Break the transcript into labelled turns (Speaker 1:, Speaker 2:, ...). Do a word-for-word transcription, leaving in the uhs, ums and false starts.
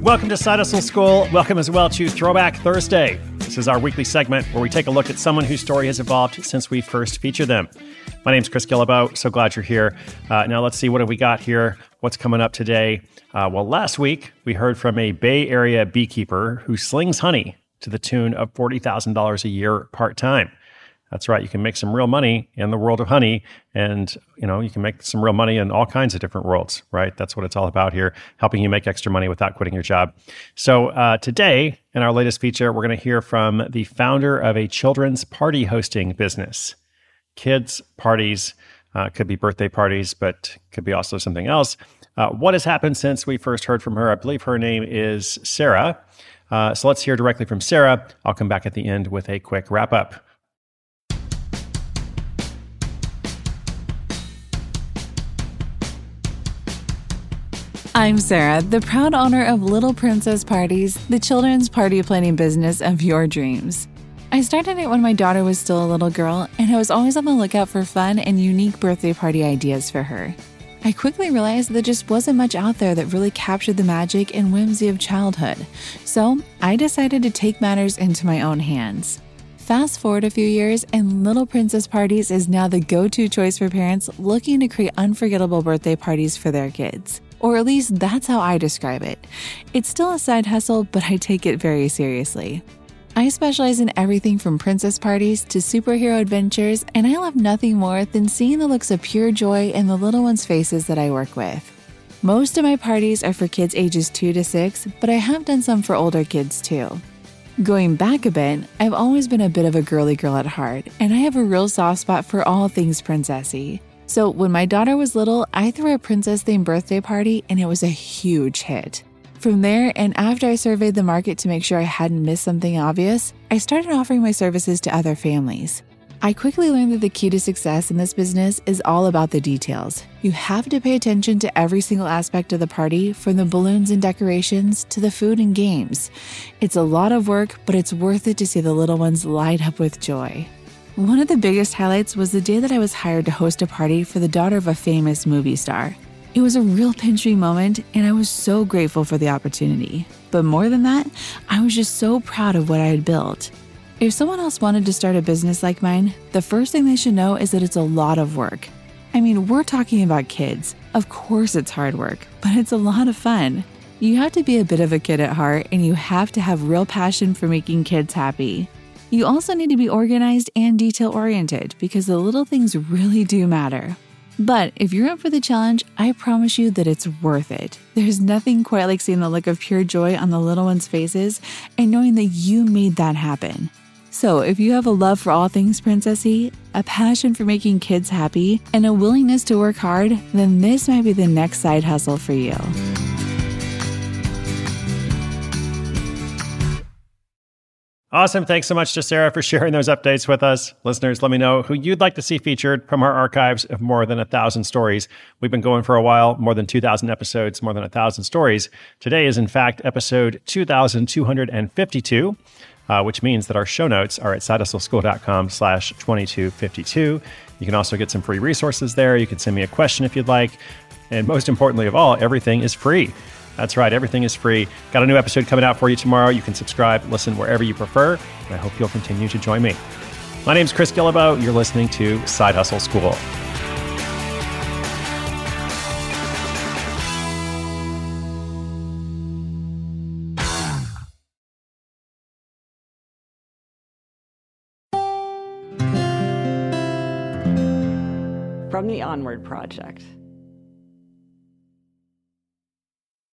Speaker 1: Welcome to Side Hustle School. Welcome as well to Throwback Thursday. This is our weekly segment where we take a look at someone whose story has evolved since we first featured them. My name's Chris Guillebeau. So glad you're here. Uh, now let's see, what have we got here? What's coming up today? Uh, well, last week we heard from a Bay Area beekeeper who slings honey to the tune of forty thousand dollars a year part-time. That's right. You can make some real money in the world of honey, and you know you can make some real money in all kinds of different worlds, right? That's what it's all about here, helping you make extra money without quitting your job. So uh, today, in our latest feature, we're going to hear from the founder of a children's party hosting business. Kids parties, uh, could be birthday parties, but could be also something else. Uh, what has happened since we first heard from her? I believe her name is Sarah. Uh, so let's hear directly from Sarah. I'll come back at the end with a quick wrap up.
Speaker 2: I'm Sarah, the proud owner of Little Princess Parties, the children's party planning business of your dreams. I started it when my daughter was still a little girl, and I was always on the lookout for fun and unique birthday party ideas for her. I quickly realized there just wasn't much out there that really captured the magic and whimsy of childhood, so I decided to take matters into my own hands. Fast forward a few years, and Little Princess Parties is now the go-to choice for parents looking to create unforgettable birthday parties for their kids. Or at least that's how I describe it. It's still a side hustle, but I take it very seriously. I specialize in everything from princess parties to superhero adventures, and I love nothing more than seeing the looks of pure joy in the little ones' faces that I work with. Most of my parties are for kids ages two to six, but I have done some for older kids too. Going back a bit, I've always been a bit of a girly girl at heart, and I have a real soft spot for all things princessy. So when my daughter was little, I threw a princess-themed birthday party, and it was a huge hit. From there, and after I surveyed the market to make sure I hadn't missed something obvious, I started offering my services to other families. I quickly learned that the key to success in this business is all about the details. You have to pay attention to every single aspect of the party, from the balloons and decorations to the food and games. It's a lot of work, but it's worth it to see the little ones light up with joy. One of the biggest highlights was the day that I was hired to host a party for the daughter of a famous movie star. It was a real pinch me moment, and I was so grateful for the opportunity. But more than that, I was just so proud of what I had built. If someone else wanted to start a business like mine, the first thing they should know is that it's a lot of work. I mean, we're talking about kids. Of course it's hard work, but it's a lot of fun. You have to be a bit of a kid at heart, and you have to have real passion for making kids happy. You also need to be organized and detail-oriented because the little things really do matter. But if you're up for the challenge, I promise you that it's worth it. There's nothing quite like seeing the look of pure joy on the little ones' faces and knowing that you made that happen. So if you have a love for all things princessy, a passion for making kids happy, and a willingness to work hard, then this might be the next side hustle for you.
Speaker 1: Awesome. Thanks so much to Sarah for sharing those updates with us. Listeners, let me know who you'd like to see featured from our archives of more than a thousand stories. We've been going for a while, more than two thousand episodes, more than a thousand stories. Today is, in fact, episode two thousand two hundred fifty-two, uh, which means that our show notes are at sidehustleschool.com slash 2252. You can also get some free resources there. You can send me a question if you'd like. And most importantly of all, everything is free. That's right. Everything is free. Got a new episode coming out for you tomorrow. You can subscribe, listen wherever you prefer, and I hope you'll continue to join me. My name's Chris Guillebeau. You're listening to Side Hustle School.
Speaker 3: From the Onward Project.